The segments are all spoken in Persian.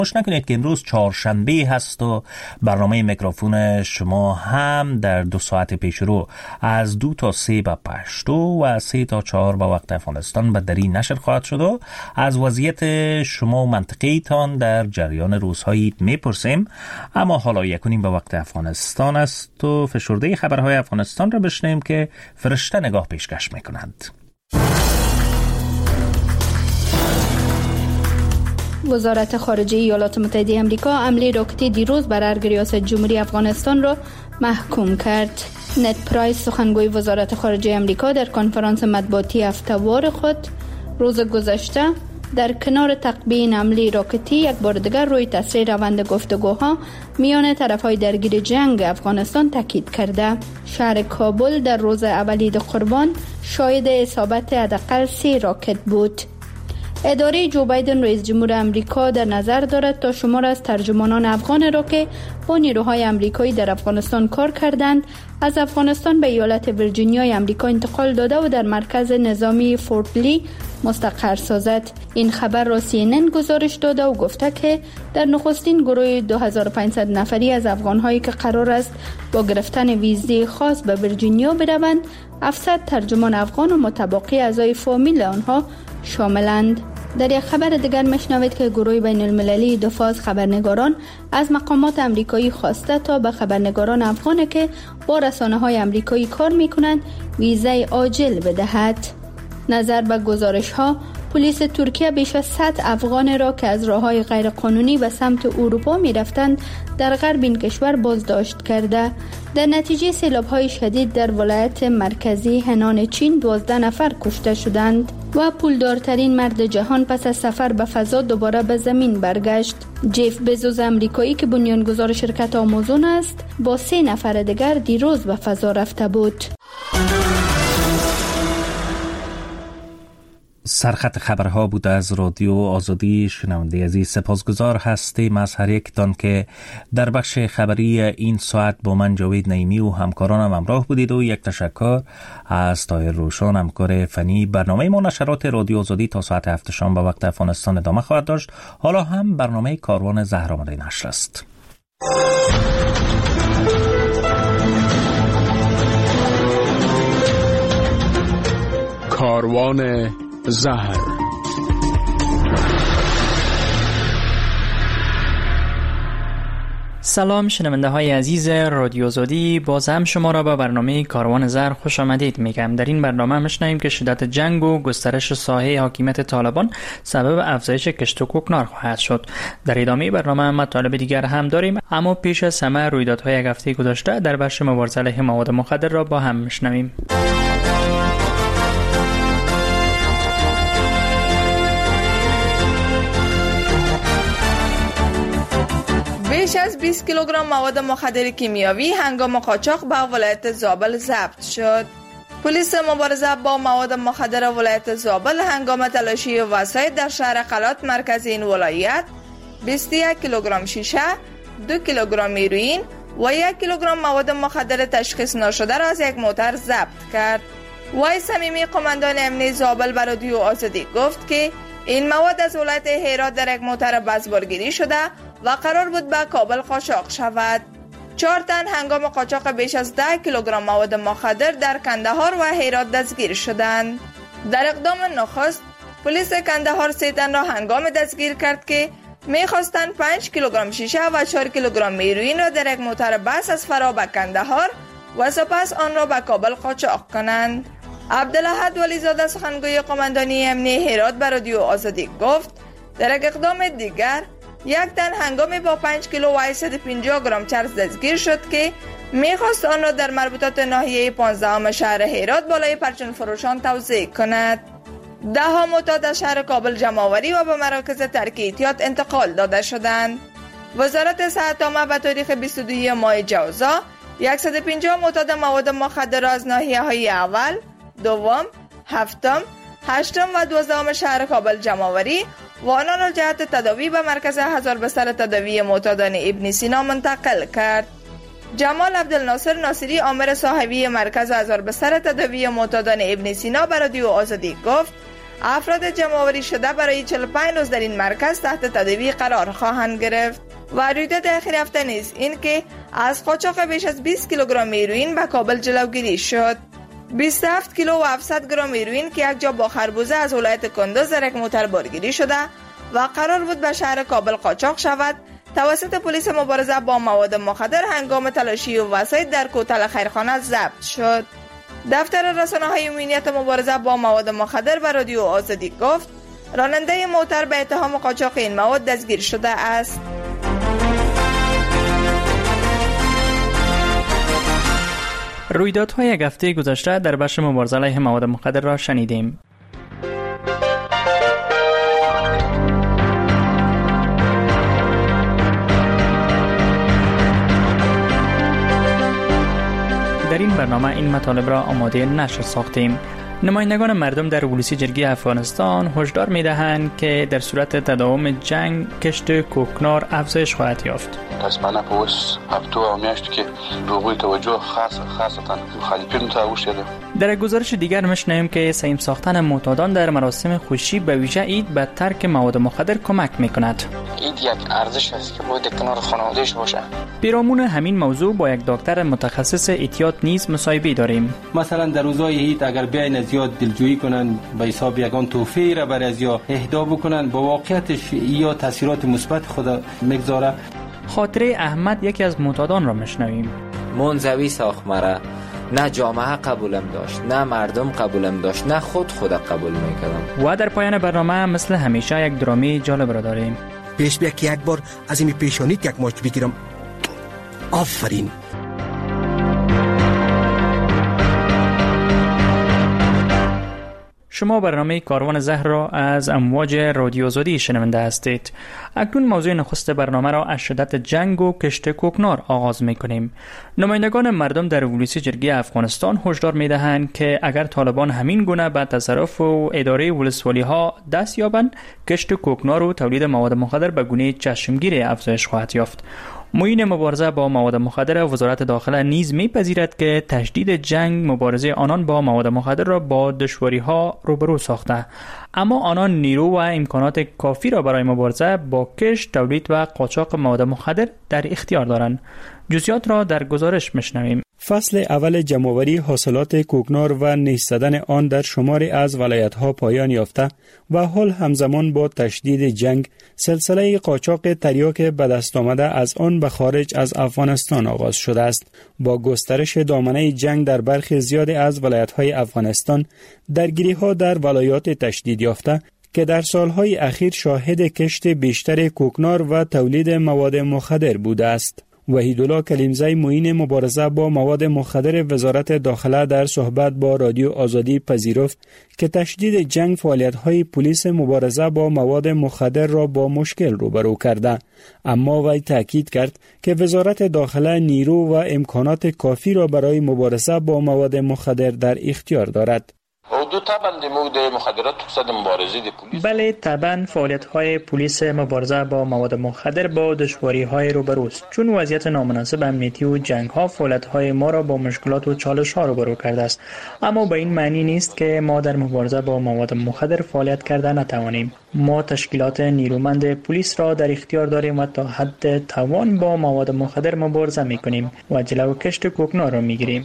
فراموش نکنید که امروز چهارشنبه هست و برنامه میکروفون شما هم در 2 ساعت پیش رو از 2 تا 3 به پشتو و از 3 تا 4 به وقت افغانستان به دری نشر خواهد شد و از وضعیت شما و منطقه تان در جریان روزهایی میپرسیم. اما حالا یکونیم به وقت افغانستان است و فشرده خبرهای افغانستان را بشنویم که فرشته نگاه پیشکش میکنند. وزارت خارجه ایالات متحده آمریکا حمله راکتی دیروز بر ارگ ریاست جمهوری افغانستان را محکوم کرد. نت پرایس سخنگوی وزارت خارجه آمریکا در کنفرانس مطبوعاتی هفته‌وار خود روز گذشته در کنار تقبیه این حمله راکتی یک بار دیگر روی تسریع روند گفتگوها میان طرف‌های درگیر جنگ افغانستان تاکید کرده. شهر کابل در روز اول عید قربان شاهد اصابت حداقل 3 راکت بود. اداره جو بایدن رئیس جمهور آمریکا در نظر دارد تا شمار از ترجمانان افغان را که با نیروهای آمریکایی در افغانستان کار کردند از افغانستان به ایالت ویرجینیا آمریکا انتقال داده و در مرکز نظامی فورت لی مستقر سازد. این خبر را CNN گزارش داده و گفته که در نخستین گروه 2500 نفری از افغان‌هایی که قرار است با گرفتن ویزای خاص به ویرجینیا بروند 700 ترجمان افغان و متبقی اعضای فامیل آنها شاملند. در یک خبر دیگر میشنوید که گروه بین المللی دفاع از خبرنگاران از مقامات آمریکایی خواسته تا به خبرنگاران افغان که با رسانه‌های آمریکایی کار می‌کنند ویزای عاجل بدهد. نظر به گزارش‌ها پلیس ترکیه بیش از 100 افغان را که از راه‌های غیرقانونی به سمت اروپا می‌رفتند در غرب این کشور بازداشت کرده. در نتیجه سیلاب‌های شدید در ولایت مرکزی هنان چین 12 نفر کشته شدند و پولدارترین مرد جهان پس از سفر به فضا دوباره به زمین برگشت. جف بزوس آمریکایی که بنیانگذار شرکت آمازون است با 3 نفر دیگر دیروز به فضا رفته بود. سرخط خبرها بود از رادیو آزادی. شنونده عزیز سپاسگزار هستیم از هر یکتان که در بخش خبری این ساعت با من جاوید نعیمی و همکارانم همراه بودید و یک تشکر از طاهر روشن همکار فنی. برنامه ما نشرات رادیو آزادی تا ساعت 7 شام به وقت افغانستان ادامه خواهد داشت. حالا هم برنامه کاروان زهرآمده نشر است. کاروان زهر. سلام شنونده های عزیز رادیو آزادی، باز هم شما را به برنامه کاروان زهر خوش آمدید میگم. در این برنامه میشنویم که شدت جنگ و گسترش ساحه حاکمیت طالبان سبب افزایش کشت و کوکنار خواهد شد. در ادامه برنامه مطالب دیگر هم داریم، اما پیش از همه رویدادهای یک هفته گذشته در بخش مبارزه علیه مواد مخدر را با هم میشنویم. بیش از 20 کیلوگرم مواد مخدر کیمیاوی هنگام قاچاق به ولایت زابل ضبط شد. پلیس مبارزه با مواد مخدر ولایت زابل هنگام تلاشی وسایل در شهر قلات مرکز این ولایت 21 کیلوگرم شیشه، 2 کیلوگرم هیروئین و 1 کیلوگرم مواد مخدر تشخیص نشده را از یک موتر ضبط کرد. وای صمیمی قماندان امنیت زابل به رادیو آزادی گفت که این مواد از ولایت هرات در یک موتر بازبرگیری شده و قرار بود به کابل قاچاق شود. 4 تن هنگام قاچاق بیش از 10 کیلوگرم مواد مخدر در کندهار و هرات دستگیر شدند. در اقدام نخست پلیس کندهار 3 تن را هنگام دستگیر کرد که می‌خواستند 5 کیلوگرم شیشه و 4 کیلوگرم هیروئین را در یک موتر بس از فرا به کندهار و سپس آن را به کابل قاچاق کنند. عبدالاحد ولیزاده سخنگوی قماندانی امنیت هرات به رادیو آزادی گفت در یک اقدام دیگر 1 تن هنگامی با 5 کیلو و 150 گرم چرس دستگیر شد که میخواست آن را در مربوطات ناحیه 15 شهر هرات بالای پرچم فروشان توزیع کند. 10 معتاد از شهر کابل جمع آوری و به مراکز ترک احتیاط انتقال داده شدند. وزارت صحت عامه به تاریخ 22 ماه جوزا 150 معتاد مواد مخدر از ناحیه های اول، دوم، هفتم، هشتم و 12 شهر کابل جمع آوری و آنان را جهت تداوی به مرکز هزار بستر تداوی معتادان ابن سینا منتقل کرد. جمال عبدالناصر ناصری آمر صاحبی مرکز هزار بستر تداوی معتادان ابن سینا به رادیو آزادی گفت افراد جمع‌آوری شده برای 45 روز در این مرکز تحت تداوی قرار خواهند گرفت. و رویداد اخیر هفته نیز این که از قاچاق بیش از 20 کیلوگرم هیروئین به کابل جلوگیری شد. 27 کیلو و 700 گرم هیروئین که یک جا با خربوزه از ولایت کندوز در یک موتر بارگیری شده و قرار بود به شهر کابل قاچاق شود، توسط پلیس مبارزه با مواد مخدر هنگام تلاشی و وسایط در کوتل خیرخانه ضبط شد. دفتر رسانه‌های امنیت مبارزه با مواد مخدر به رادیو آزادی گفت راننده موتر به اتهام قاچاق این مواد دستگیر شده است. رویدادهای یک هفته گذشته در بخش مبارزه علیه مواد مخدر را شنیدیم. در این برنامه این مطالب را آماده نشر ساختیم. نمایندگان مردم در ولسی جرگی افغانستان هشدار می‌دهند که در صورت تداوم جنگ کشت کوکنار افزایش خواهد یافت. متاسفانه په اوس هفتو او میاشتو کې روغوی توجه خاصتا مخالفینو ته وشیده. در گزارش دیگر می‌شنویم که سیم ساختن معتادان در مراسم خوشی به ویژه عید به ترک مواد مخدر کمک می‌کند. عید یک ارزش است که باید کنار خانواده‌اش باشه. پیرامون همین موضوع با یک دکتر متخصص احتیاط نیز مصاحبه داریم. مثلا در روزهای عید اگر بیاین زیاد دلجویی کنن به حساب یگان تحفه را بر از یا اهدا بکنن با واقعیتش یا تاثیرات مثبت خود میگذاره. خاطره احمد یکی از معتادان را میشنویم. منزوی ساخت مرا، نه جامعه قبولم داشت، نه مردم قبولم داشت، نه خود قبول میکردم. و در پایان برنامه مثل همیشه یک درامه جالب را داریم. پیش بیا که یک بار از این پیشانیت یک ماچ بگیرم. آفرین. شما برنامه کاروان زهر را از امواج رادیو آزادی شنونده هستید. اکنون موضوع نخست برنامه را از شدت جنگ و کشت کوکنار آغاز می‌کنیم. نمایندگان مردم در ولسی جرگی افغانستان هشدار می‌دهند که اگر طالبان همین گونه به تصرف و اداره ولسوالی‌ها دست یابند، کشت کوکنار و تولید مواد مخدر به گونه چشمگیر افزایش خواهد یافت. معین مبارزه با مواد مخدر وزارت داخله نیز می‌پذیرد که تشدید جنگ مبارزه آنان با مواد مخدر را با دشواری‌ها روبرو ساخته، اما آنان نیرو و امکانات کافی را برای مبارزه با کشت، تولید و قاچاق مواد مخدر در اختیار دارند. جزئیات را در گزارش میشنویم. فصل اول جمع‌آوری حاصلات کوکنار و نیست زدن آن در شماری از ولایت‌ها پایان یافته و حال همزمان با تشدید جنگ سلسله قاچاق تریاک به دست آمده از آن به خارج از افغانستان آغاز شده است. با گسترش دامنه جنگ در برخی زیادی از ولایت‌های افغانستان، درگیری‌ها در ولایات تشدید یافته که در سالهای اخیر شاهد کشت بیشتر کوکنار و تولید مواد مخدر بوده است. وحیدالله کلیمزی معین مبارزه با مواد مخدر وزارت داخله در صحبت با رادیو آزادی پذیرفت که تشدید جنگ فعالیت‌های پلیس مبارزه با مواد مخدر را با مشکل روبرو کرده، اما وی تاکید کرد که وزارت داخله نیرو و امکانات کافی را برای مبارزه با مواد مخدر در اختیار دارد. بله، طبعا فعالیت‌های پلیس مبارزه با مواد مخدر با دشواری‌های روبروست، چون وضعیت نامناسب امنیتی و جنگ‌ها فعالیت‌های ما را با مشکلات و چالش‌ها روبرو کرده است، اما به این معنی نیست که ما در مبارزه با مواد مخدر فعالیت کرده نتوانیم. ما تشکیلات نیرومند پلیس را در اختیار داریم و تا حد توان با مواد مخدر مبارزه می‌کنیم و جلو کشت کوکنار را می‌گیریم.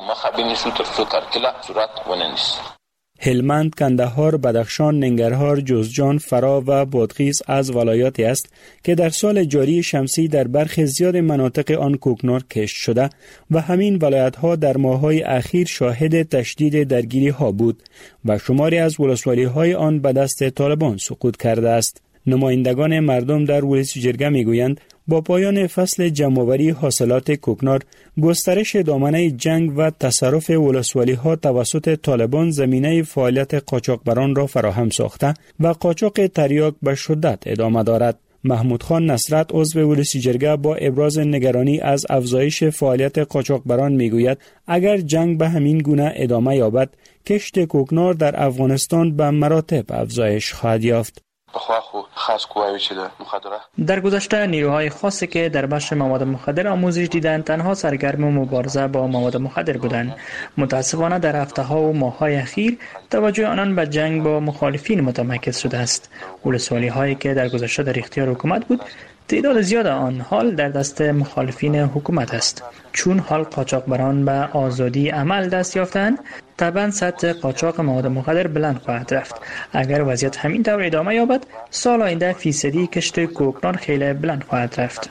هلمند، کندهار، بدخشان، ننگرهار، جوزجان، فرا و بادغیس از ولایاتی است که در سال جاری شمسی در برخی زیاد مناطق آن کوکنار کشت شده و همین ولایت‌ها در ماه‌های اخیر شاهد تشدید درگیری‌ها بود و شماری از ولسوالی‌های آن به دست طالبان سقوط کرده است. نمایندگان مردم در ولسی جرگه می‌گویند با پایان فصل جمع‌آوری حاصلات کوکنار، گسترش دامنه جنگ و تصرف ولسوالی‌ها توسط طالبان زمینه فعالیت قاچاقبران را فراهم ساخته و قاچاق تریاک به شدت ادامه دارد. محمود خان نصرت عضو ولسی جرگه با ابراز نگرانی از افزایش فعالیت قاچاقبران میگوید اگر جنگ به همین گونه ادامه یابد، کشت کوکنار در افغانستان به مراتب افزایش خواهد یافت. بخوا خو خاص قواوی چې د مخدره در گذشته نیروهای خاصی که در بخش مواد مخدر آموزش دیدند تنها سرگرم مبارزه با مواد مخدر بودند. متاسفانه در هفته‌ها و ماه‌های اخیر توجه آنان به جنگ با مخالفین متمرکز شده است. ولسوالی‌هایی که در گذشته در اختیار حکومت بود تعداد زیاد آن حال در دست مخالفین حکومت است. چون حال قاچاقبران به آزادی عمل دست یافتند، طبعا سطح قاچاق مواد مخدر بلند خواهد رفت. اگر وضعیت همین طور ادامه یابد، سال آینده فیصدی کشت کوکنار خیلی بلند خواهد رفت.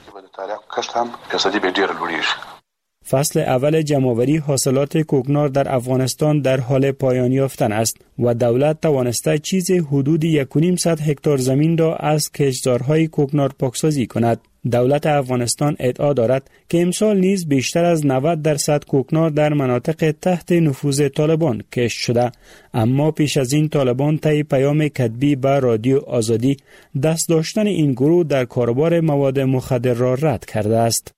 فصل اول جمع‌آوری حاصلات کوکنار در افغانستان در حال پایان یافتن است و دولت توانسته چیز حدود 1.5 هکتار زمین را از کشتزارهای کوکنار پاکسازی کند. دولت افغانستان ادعا دارد که امسال نیز بیشتر از 90% کوکنار در مناطق تحت نفوذ طالبان کشت شده، اما پیش از این طالبان طی پیام کتبی به رادیو آزادی دست داشتن این گروه در کاروبار مواد مخدر را رد کرده است.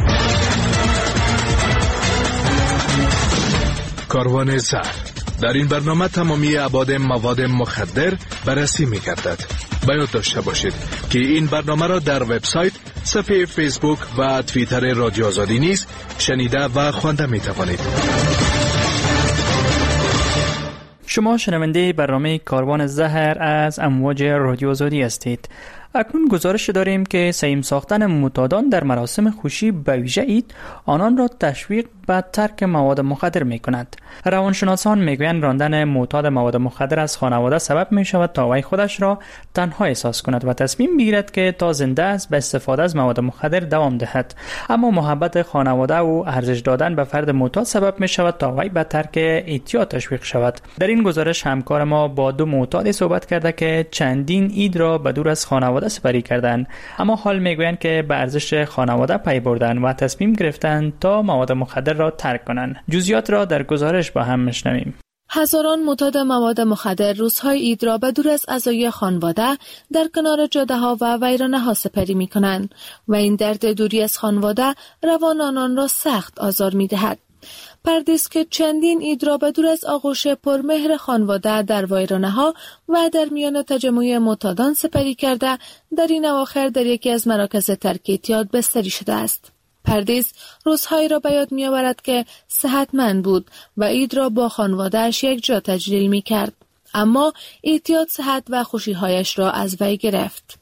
کاروان زهر در این برنامه تمامی ابعاد مواد مخدر بررسی می‌گردد. باید داشته باشید که این برنامه را در وبسایت، صفحه فیسبوک و توییتر رادیو آزادی نیز شنیده و خوانده می‌توانید. شما شنونده برنامه کاروان زهر از امواج رادیو آزادی هستید. اکنون گزارش داریم که سهیم ساختن معتادان در مراسم خوشی به ویژه عید آنان را تشویق به ترک مواد مخدر می کند. روانشناسان می گویند راندن معتاد مواد مخدر از خانواده سبب می شود تا وی خودش را تنها احساس کند و تصمیم بگیرد که تا زنده است به استفاده از مواد مخدر دوام دهد. اما محبت خانواده و ارزش دادن به فرد معتاد سبب می شود تا وی به ترک اعتیاد تشویق شود. در این گزارش همکار ما با 2 معتاد صحبت کرده که چندین عید را به دور از خانواده سپری کردند، اما حال میگویند که به ارزش خانواده پی بردند و تصمیم گرفتند تا مواد مخدر را ترک کنند. جزئیات را در گزارش با هم میشنویم. هزاران معتاد مواد مخدر روزهای عید را به دور از اعضای خانواده در کنار جاده‌ها و ویرانه‌ها سپری می‌کنند و این درد دوری از خانواده روان آنان را سخت آزار می‌دهد. پردیس که چندین عید را به دور از آغوش پرمهر خانواده در ویرانه‌ها و در میان تجمع معتادان سپری کرده، در این اواخر در یکی از مراکز ترک اعتیاد بستری شده است. پردیس روزهایی را به یاد می‌آورد که صحتمند بود و عید را با خانواده‌اش یک جا تجلیل می‌کرد، اما اعتیاد صحت و خوشی‌هایش را از وی گرفت.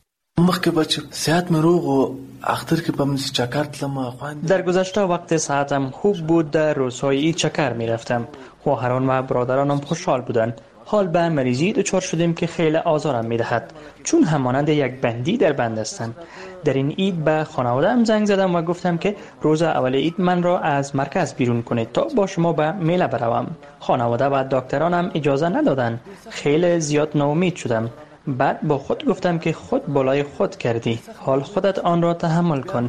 در گذشته وقت صحتم خوب بود، در روزهای عید چکر می رفتم. خواهران و برادرانم خوشحال بودند. حال به مریضی دچار شدیم که خیلی آزارم می دهد، چون همانند یک بندی در بند هستند. در این عید به خانواده‌ام زنگ زدم و گفتم که روز اول عید من را از مرکز بیرون کنید تا با شما به میله بروم. خانواده و دکترانم اجازه ندادند. خیلی زیاد ناامید شدم. بعد با خود گفتم که خود بالای خود کردی، حال خودت آن را تحمل کن.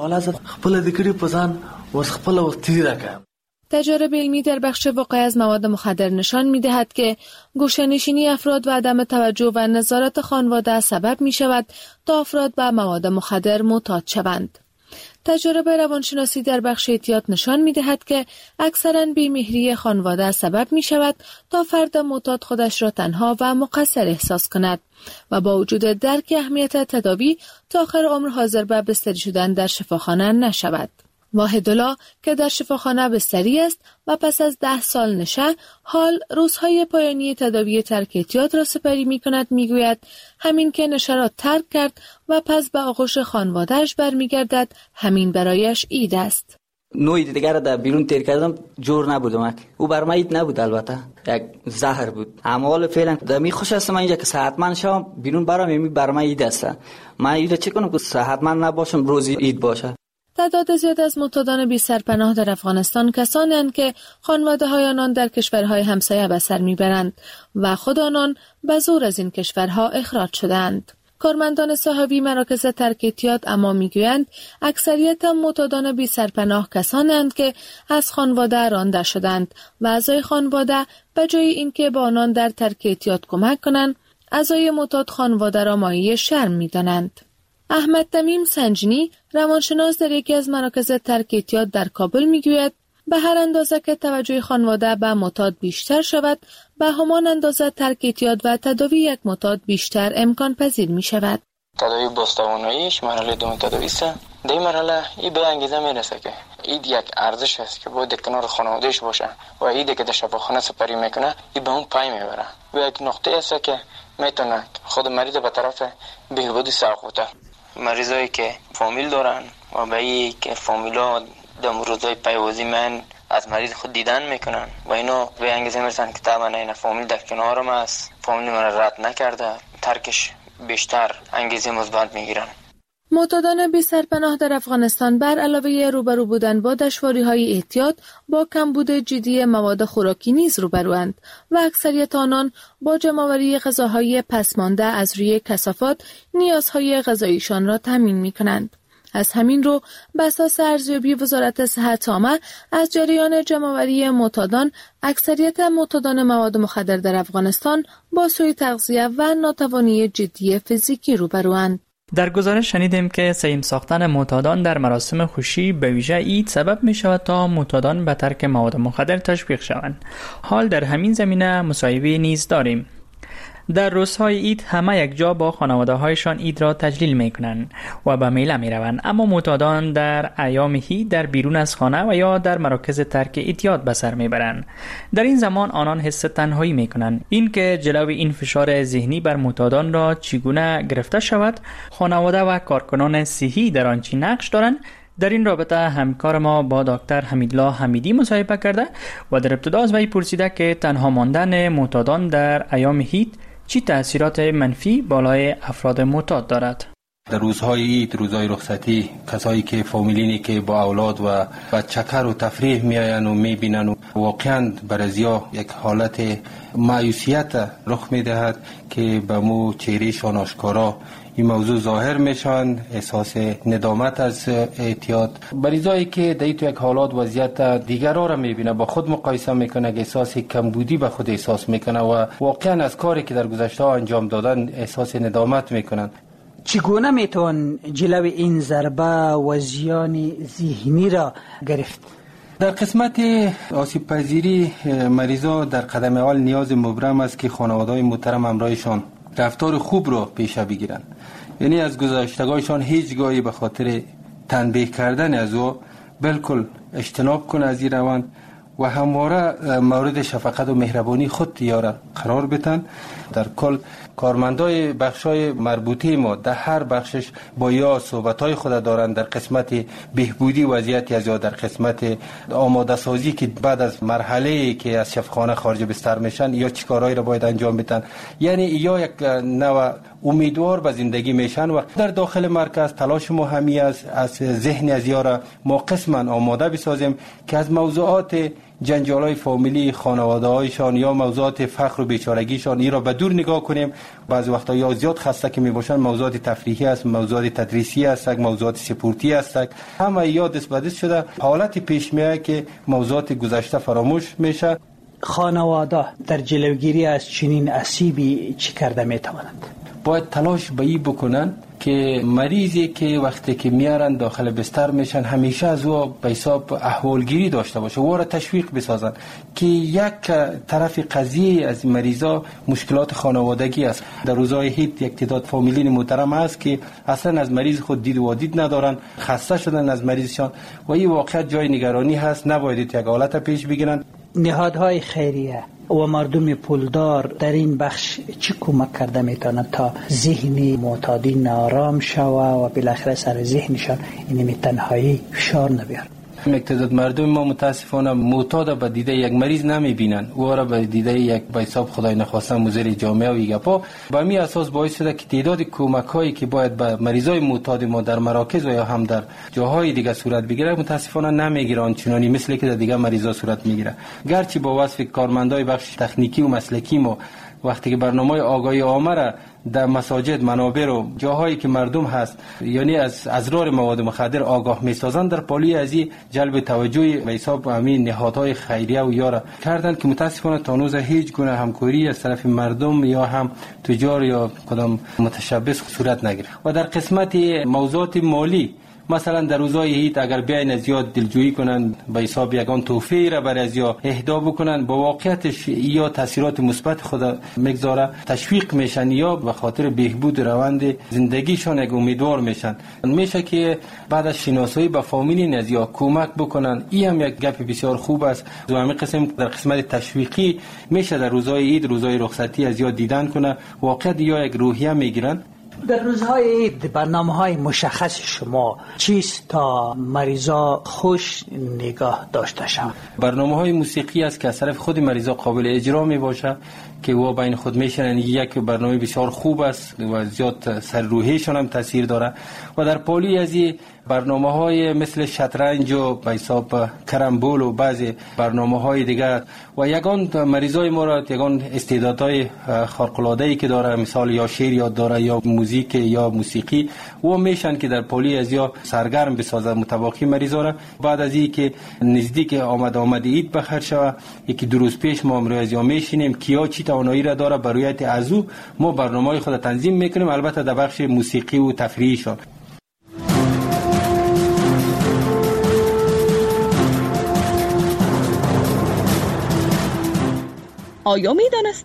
تجارب علمی در بخش وقایع از مواد مخدر نشان می‌دهد که گوشه‌نشینی افراد و عدم توجه و نظارت خانواده سبب می‌شود تا افراد به مواد مخدر معتاد شوند. تجارب روانشناسی در بخش اعتیاد نشان می‌دهد که اکثراً بی‌مهری خانواده سبب می‌شود تا فرد معتاد خودش را تنها و مقصر احساس کند و با وجود درک اهمیت تداوی تا آخر عمر حاضر به بستری شدن در شفاخانه نشود. واحدالله که در شفاخانه بستری است و پس از 10 سال نشه حال روزهای پایانی تداوی ترک اعتیاد را سپری می کند. می گوید همین که نشه را ترک کرد و پس به آغوش خانوادهش برمیگردد، همین برایش عید است. نوعی دیگر در بیرون تیر کردم جور نبودم. او بر من عید نبود، البته یک زهر بود. اما حالا فعلا دمی خوش هستم اینجا که صحتمند شم، بیرون برام یعنی بر من عید است. من عید چه کنم که صحتمند نباشم روزی عید باشه. تعداد زیاد از معتادان بی سرپناه در افغانستان کسانی اند که خانواده‌های آنان در کشورهای همسایه به سر میبرند و خود آنان به زور از این کشورها اخراج شدند. کارمندان صاحبی مراکز ترک اعتیاد اما میگویند اکثریت معتادان بی سرپناه کسانی اند که از خانواده رانده شدند و اعضای خانواده به جای اینکه با آنان در ترک اعتیاد کمک کنند، اعضای معتاد خانواده را مایه شرم میدانند. احمد تمیم سنجنی روانشناس در یکی از مراکز ترک اعتیاد در کابل میگوید به هر اندازه که توجه خانواده به معتاد بیشتر شود، به همان اندازه ترک اعتیاد و تداوی یک معتاد بیشتر امکان پذیر می شود. تداوی بازتواناییش مرحله دوم تداوی است. در این مرحله این به انگیزه میرسه که این یک ارزش است که باید کنار خانوادهش باشه و ایده که در شفاخانه سپری میکنه این به اون پای میبره و یک نقطه است که میتونه خود مریض به طرف بهبودی سوق بده. مریضایی که فامیل دارن و به این که فامیلا در روزهای پیوازی من از مریض خود دیدن میکنن و اینو به انگیزه میرسن که طبعا این فامیل در کنارم است، فامیل من رد نکرده، ترکش بیشتر انگیزه مثبت میگیرن. معتادان بی سرپناه در افغانستان بر علاوه روبرو بودن با دشواری‌های اعتیاد با کمبود جدی مواد خوراکی نیز روبروند و اکثریت آنان با جمع‌آوری غذاهای پسمانده از روی کثافات نیازهای غذاییشان را تامین می‌کنند. از همین رو به اساس ارزیابی وزارت صحت عامه از جریان جمع‌آوری معتادان، اکثریت معتادان مواد مخدر در افغانستان با سوء تغذیه و ناتوانی جدی فیزیکی روبروند. در گزارش شنیدیم که سیم ساختن معتادان در مراسم خوشی به ویژه عید سبب می شود تا معتادان به ترک مواد مخدر تشویق شوند. حال در همین زمینه مصاحبه نیز داریم. در روزهای عید همه یک جا با خانواده هایشان عید را تجلیل می کنند و به میله می روند، اما معتادان در ایام عید در بیرون از خانه و یا در مراکز ترک اعتیاد به سر می برند. در این زمان آنان حس تنهایی می کنند. این که جلوی این فشار ذهنی بر معتادان را چگونه گرفته شود، خانواده و کارکنان صحی در آن چه نقش دارند، در این رابطه همکار ما با دکتر حمیدالله حمیدی مصاحبه کرده و در ابتدا از وی پرسیده که تنها ماندن معتادان در ایام عید چی تأثیرات منفی بالای افراد معتاد دارد؟ در روزهای عید، روزهای رخصتی، کسایی که فامیلینی که با اولاد و چکر و تفریح میآیند و میبینند و واقعا برازیا یک حالت مایوسیت رخ میدهد که به مو چهرهشان آشکارا این موضوع ظاهر میشن، احساس ندامت از اعتیاد. مریضایی که در یک حالات وضعیت دیگران را میبینه با خود مقایسه میکنه، احساس کمبودی به خود احساس میکنه و واقعا از کاری که در گذشته انجام دادن احساس ندامت میکنن. چگونه میتوان جلوی این ضربه و زیان ذهنی را گرفت؟ در قسمت آسیب پذیری مریضا در قدم اول نیاز مبرم است که خانواده‌های محترم همراهشان رفتار خوب را پیشه بگیرند. یعنی از گذشتگاهشان هیچگاهی به خاطر تنبیه کردن از او بالکل اجتناب کنه از این روند و همواره مورد شفقت و مهربانی خود تیاره قرار بدن. در کل کارمندای بخشای مربوطه ما در هر بخشش با یا صحبتای خود دارند در قسمت بهبودی وضعیتی از یا در قسمت آماده سازی که بعد از مرحله که از شفاخانه خارج بستر میشن یا چی کارهایی را باید انجام بدن. یعنی یا یک نوع امیدوار به زندگی میشن و در داخل مرکز تلاش ما همی از ذهن از یارا ما قسما آماده بسازیم که از موضوعات جنجالای فامیلی خانواده هایشان یا موضوعات فقر و بیچارگیشان ای را به دور نگاه کنیم. بعضی وقتا یا زیاد خسته که می باشن موضوعات تفریحی است، موضوعات تدریسی است، موضوعات سپورتی است، همه یا دست به دست شده حالت پیش میاد که موضوعات گذشته فراموش میشه. خانواده در جلوگیری از چنین آسیبی چی کرده میتوانند؟ باید تلاش به این بکنن که مریضی که وقتی که میارن داخل بستر میشن همیشه از او به حساب احوالگیری داشته باشه و را تشویق بسازن که یک طرف قضیه از مریضا مشکلات خانوادگی است. در روزهای عید یک تعداد فامیلین محترم است که اصلا از مریض خود دید و دید ندارن، خسته شدن از مریضشان و این واقعا جای نگرانی هست. نباید یک حالت پیش بگیرن. نهادهای خیریه و مردم پولدار در این بخش چی کمک کرده میتونند تا ذهن معتادین آرام شوه و بالاخره سر ذهنشان این تنهایی فشار نبیار؟ تعداد مردم ما متاسفانه معتاد به دیده یک مریض نمیبینن، او را به دیده یک به حساب خدای نخواسته مضر جامعه و گپا. به می اساس باعث شده که تعداد کمک هایی که باید به مریضای معتاد ما در مراکز و یا هم در جاهای دیگه صورت بگیره متاسفانه نمیگیره آنچنانی مثل که در دیگه مریضا صورت میگیره. گرچه با وصف کارمندای بخش تکنیکی و مسلکی ما وقتی که برنامه آگاهی عامه را در مساجد، منابر و جاهایی که مردم هست یعنی از اضرار مواد مخدر آگاه میسازند، در پالی از این جلب توجه به حساب همین نهادهای خیریه و یارا کردند که متاسفانه تا هنوز هیچ گونه همکاری از طرف مردم یا هم تجار یا کدام متشبث صورت نگیره. و در قسمت موضوعات مالی مثلا در روزهای عید اگر بیاین از یاد دلجویی کنن به حساب یگان تحفه را برای از یا اهدا بکنن، با واقعیتش یا تاثیرات مثبت خود میگذاره، تشویق میشن یا به خاطر بهبود روند زندگیشان یک امیدوار میشن. میشه که بعد از شناسایی به فامیل از یا کمک بکنن. این هم یک گپ بسیار خوب است. دومی قسم در قسمت تشویقی میشه در روزهای عید، روزهای رخصتی از یاد دیدن کنه، واقعا یا یک روحیه میگیرن. در روزهای عید برنامه‌های مشخص شما چیست تا مریضا خوش نگاه داشته شوند؟ برنامه‌های موسیقی است که از طرف خود مریضا قابل اجرا می باشه که و بین خود میشن. یک برنامه بسیار خوب است و زیاد سر روحیشان هم تاثیر داره. و در پالی از این برنامه‌های مثل شطرنج و به حساب کرمبول و بعضی برنامه‌های دیگر و یگان مریضای ما را یگان استعدادهای خارق‌العاده‌ای که داره، مثال یا شعر یاد داره یا موزیک یا موسیقی، و میشن که در پالی از یا سرگرم بسازه متواقی مریضا را. بعد از این که نزدیک آمد عید بخیر شوه، یکی دو روز پیش ما امروز از یا میشینیم کیا چی توانایی را داره برای از او ما برنامه‌های خود تنظیم میکنیم، البته در بخش موسیقی و تفریحیشان. آیا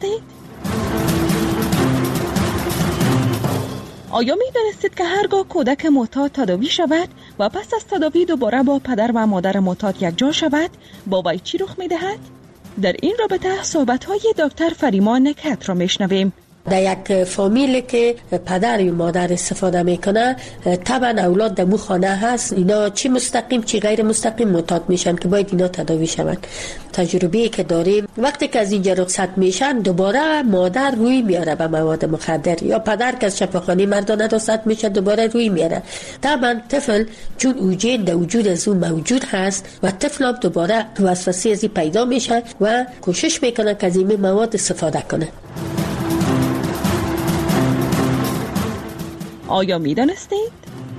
می‌دانستید که هرگاه کودک معتاد تداوی شود و پس از تداوی دوباره با پدر و مادر معتاد یکجا شود، با وی چی رخ می‌دهد؟ در این رابطه صحبت‌های دکتر فریمان نکت را میشنویم. در یک فامیل که پدر و مادر استفاده میکنه، طبعا اولاد در مو خانه هست، اینا چی مستقیم چی غیر مستقیم معتاد میشن که باید اینا تداوی شوند. تجربه‌ای که داریم وقتی که از اینجا رخصت میشن دوباره مادر روی میاره به مواد مخدر، یا پدر که از شفاخانه مردانه رخصت میشه دوباره روی میاره. طبعا طفل چون اوجین در وجود از اون موجود هست و طفل هم دوباره وسوسه از این پیدا میشه و کوشش میکنه که از این مواد استفاده کنه. آیا می‌دانستید؟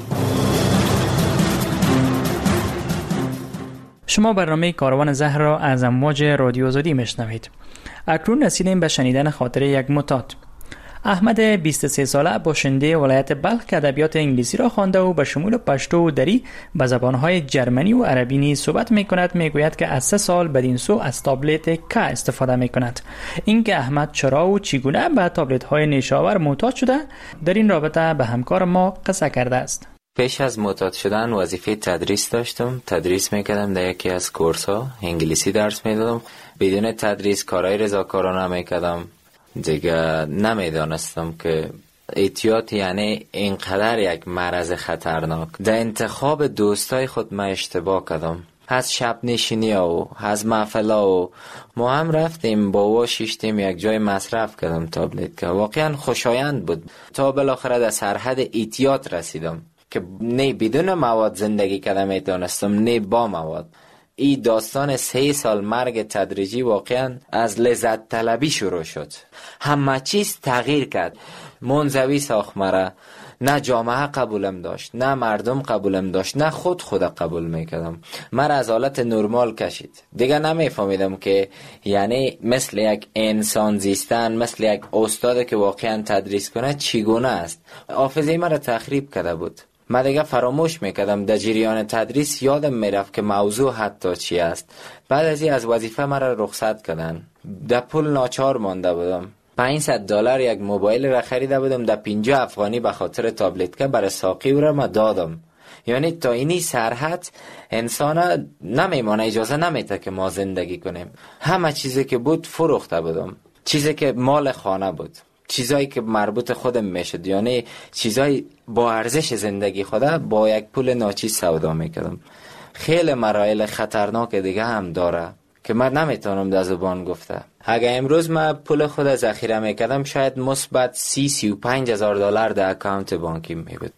شما برنامه کاروان زهر را از امواج رادیو آزادی میشنوید. اکنون رسیدیم به شنیدن خاطره یک معتاد. احمد 23 ساله باشنده ولایت بلخ که ادبیات انگلیسی را خوانده و به شمول پشتو و دری به زبانهای جرمنی و عربی نیز صحبت میکند، میگوید که از 3 سال بدین سو از تابلت که استفاده میکند. اینکه احمد چرا و چگونه به تابلت های نیشاور معتاد شده، در این رابطه به همکار ما قصه کرده است. پیش از معتاد شدن وظیفه تدریس داشتم. تدریس میکردم در یکی از کورس ها، انگلیسی درس میدادم. بدون تدریس کارهای رضاکارانه میکردم. دیگه نمیدانستم که اعتیاد یعنی اینقدر یک مرض خطرناک. در انتخاب دوستای خود من اشتباه کردم. از شب نشینی و از محفلا و ما هم رفتیم با و شیشتیم یک جای مصرف کردم تابلت که واقعا خوشایند بود تا بالاخره در سرحد اعتیاد رسیدم که نه بدون مواد زندگی کردم میتونستم نه با مواد. این داستان 3 سال مرگ تدریجی واقعا از لذت طلبی شروع شد. همه چیز تغییر کرد. منزوی ساخت مرا. نه جامعه قبولم داشت، نه مردم قبولم داشت، نه خود قبول میکردم. مرا از حالت نرمال کشید. دیگه نمیفهمیدم که یعنی مثل یک انسان زیستن، مثل یک استاد که واقعا تدریس کنه چگونه است. حافظه مرا تخریب کرده بود. من دیگه فراموش میکردم در جریان تدریس یادم میرفت که موضوع حتی چی است. بعد از این از وظیفه مرا رخصت کردن. در پول ناچار مانده بودم. $500 یک موبایل را خریده بودم. در 50 افغانی به خاطر تابلت که برای ساقی او را من دادم. یعنی تا اینی سرحد انسان نمیمانه، اجازه نمیده که ما زندگی کنیم. همه چیزی که بود فروخته بودم. چیزی که مال خانه بود، چیزایی که مربوط خودم میشد، یعنی چیزای با ارزش زندگی خدا با یک پول ناچیز سودا میکردم. خیلی مراحل خطرناک دیگه هم داره که من نمیتونم در زبان گفته. اگه امروز من پول خود ذخیره میکردم شاید مثبت 35,000 دلار در اکانت بانکی میبود.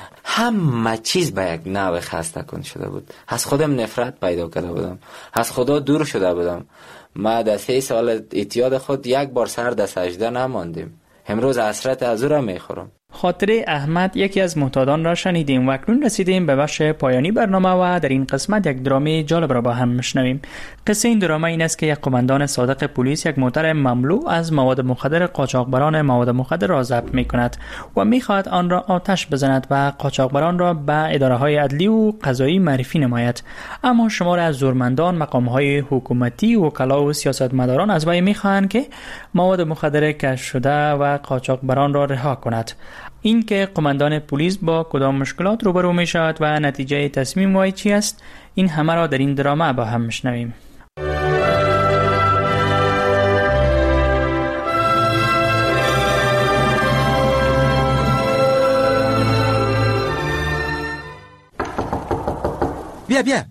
همه چیز به یک نوع خسته کن شده بود. از خودم نفرت پیدا کرده بودم، از خدا دور شده بودم. ما در 3 سال اعتیاد خود یک بار سر در سجده نماندیم. امروز حسرت از او را میخورم. خاطره احمد یکی از معتادان را شنیدیم و اکنون رسیدیم به بخش پایانی برنامه و در این قسمت یک درامه جالب را با هم میشنویم. قصه این درامه این است که یک قماندان صادق پلیس یک موتر مملو از مواد مخدر قاچاقبران مواد مخدر را ضبط میکند و میخواهد آن را آتش بزند و قاچاقبران را به اداره‌های عدلی و قضایی معرفی نماید. اما شمار از زورمندان، مقام‌های حکومتی، وکلا و سیاستمداران از وی میخواهند که مواد مخدر کشف شده و قاچاقبران را رها کند. این که قماندان پلیس با کدام مشکلات روبرو می شود و نتیجه تصمیم وی چی است، این همه را در این درامه با هم میشنویم. بیا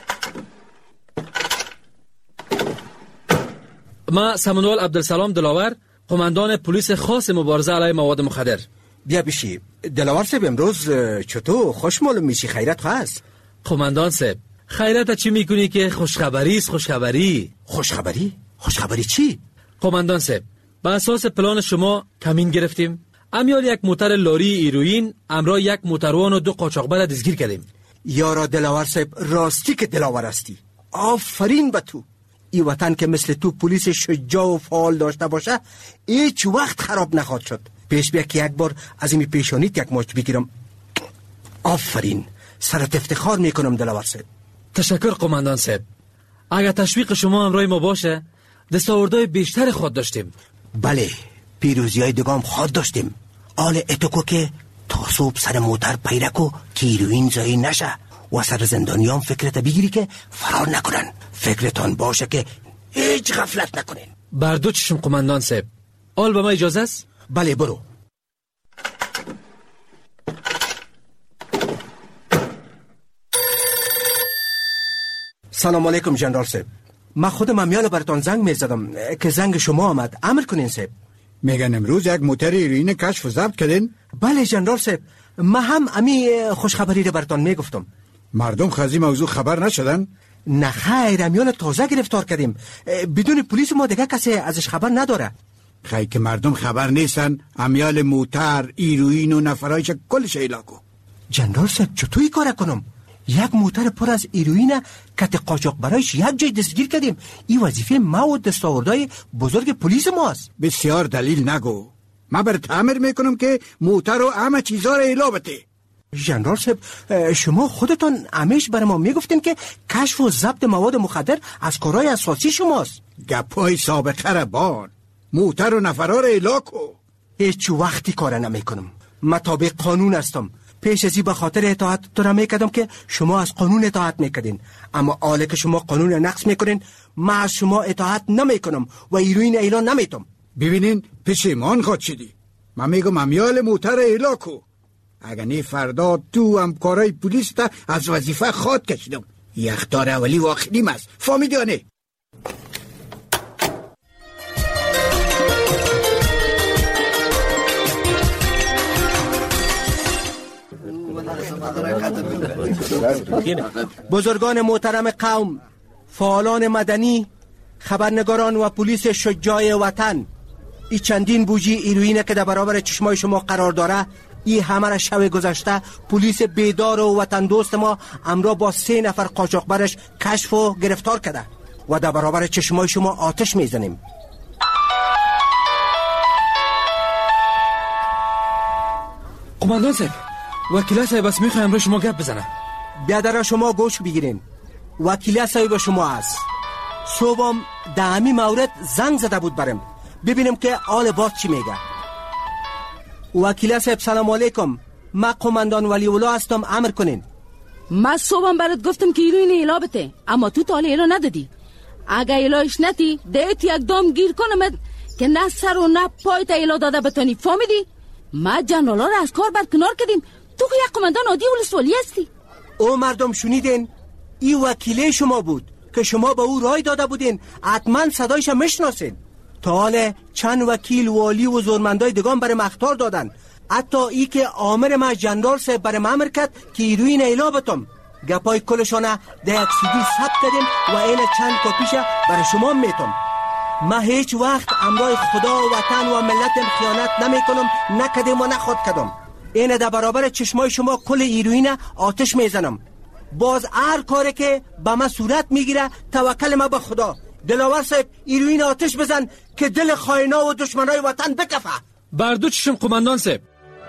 ما سمنوال عبدالسلام دلاور، قماندان پلیس خاص مبارزه علیه مواد مخدر. بیا بشی. دلاور صاحب امروز چطور خوش معلوم میشی؟ خیرت هست؟ قماندان صاحب، خیرت چی میکنی که خوشخبری است؟ خوشخبری. خوشخبری چی؟ قماندان صاحب، به اساس پلان شما کمین گرفتیم. امیال یک موتر لاری ایروین امرا یک موتروان و 2 قاچاقبر دستگیر کردیم. یارا دلاور صاحب، راستی که دلاور هستی. آفرین به تو. ای وطن که مثل تو پلیس شجاع و فعال داشته باشه هیچ وقت خراب نخواد شد. پیش بیا که یک بار از این پیشانیت یک مشت بگیرم. آفرین، سرت افتخار میکنم دلاور صاحب. تشکر قماندان صاحب. اگر تشویق شما همراه ما باشه دستاوردهای بیشتر خود داشتیم. بله، پیروزی های دگام خود داشتیم. آل اتوکو که تا صبح سر موتر پیرکو که ایروین زایی نشه و سر زندانیان فکرت بگیری که فرار نکنن. فکرتان باشه که هیچ غفلت نکنین. بر دو چشم قماندان صاحب. آل به ما اجازه است؟ بله برو. سلام علیکم جنرال صاحب. من خودم امیال براتان زنگ میزدم که زنگ شما آمد. امر کنین صاحب. میگن امروز یک موتر ایروین کشف و ضبط کردین؟ بله جنرال صاحب، من هم امی خوشخبری رو براتان میگفتم. مردم خزی موضوع خبر نشدن؟ نه خیر، امیال تازه گرفتار کردیم. بدون پلیس ما دیگه کسی ازش خبر نداره. خیلی که مردم خبر نیستن امیال موتر ایروین و نفرایش کلش ایلاکو. جنرال صاحب چطوری کار کنم؟ یک موتر پر از ایروین کت قاچاق برایش یک جای دستگیر کردیم. این وظیفه ما و دستاوردهای بزرگ پلیس ماست. بسیار دلیل نگو. من بر تامر میکنم که موتر و همه چیزا رو ایلا بده. جنرال صاحب، شما خودتان همیشه بر ما میگفتین که کشف و ضبط مواد مخدر از کارهای اساسی شماست. گپای سابقه را بان. موتر و نفرها رو ایلا کو. هیچ وقتی کار نمیکنم. من تابع قانون هستم. پیش ازی به خاطر اطاعت تو را میکردم که شما از قانون اطاعت میکردین، اما حالا که شما قانون نقض میکنین من از شما اطاعت نمیکنم و ایروین اعلان نمیتم. ببینین پشیمان خود شدی. من میگم امیال موتر ایلا کو. اگر نه فردا تو همکارای پلیس تا از وظیفه خود کشیدم. یختار اولی و آخریم است. فهمیدی؟ بزرگان محترم قوم، فعالان مدنی، خبرنگاران و پلیس شجاع وطن، این چندین بوجی ایروینه که در برابر چشمای شما قرار داره، این همه را شب گذشته پلیس بیدار و وطن دوست ما امرا با 3 نفر قاچاقبرش کشف و گرفتار کرده و در برابر چشمای شما آتش میزنیم. قماندان صاحب، وکیل صاحب بس میخواه امروز شما گپ بزنه. بیادر شما گوش بگیرین. وکیل صاحب شما هست. صبحم در همین مورد زنگ زده بود برم ببینم که آل باز چی میگه. وکیل صاحب سلام علیکم. من قماندان ولی الله هستم. امر کنین. من صبحم برات گفتم که ایلو ایلا بته، اما تو تا ایلا ندادی. اگه ایلاش ندی دیت یک دام گیر کنمت که نه سر و نه پای تا ایلا داده بتونی. فهمیدی؟ ما جنرالا رو از کار برکنار کردیم. تو که یک قماندان عادی ولسوالی هستی. او مردم شنیدین؟ این وکیله شما بود که شما به او رای داده بودین. حتما صدایش میشناسین. تا حال چند وکیل والی و زورمندای دگان برای مختار دادن. حتی ای که آمر ما جنرال صاحب برای امر کرد که ایروین ایلا بتم. گپای کلشانه در یک CD ثبت کردیم و این چند کپیش برای شما میتم. من هیچ وقت امرای خدا و وطن و ملت خیانت نمی کنم، نکدم و نخواد کدم. اینه در برابر چشمای شما کل ایروین آتش میزنم. باز هر کاری که به من صورت میگیره توکل ما به خدا. دلاور صاحب ایروین آتش بزن که دل خائنا و دشمنای وطن بکفه. بردو چشم قماندان صاحب.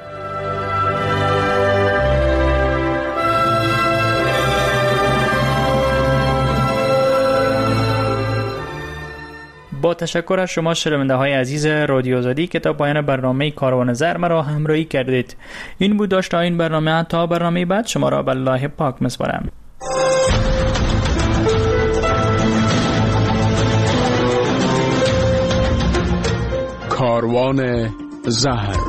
با تشکر از شما شنونده های عزیز رادیو آزادی که تا پایان برنامه کاروان زر مرا همراهی کردید. این بود داشته این برنامه. تا برنامه بعد شما را به الله پاک میسپارم. کاروان زهر.